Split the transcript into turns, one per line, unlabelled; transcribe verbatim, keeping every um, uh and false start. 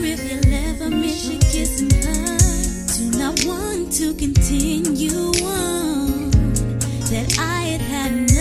if you'll ever miss your kiss and hug. Do not want to continue on that I had had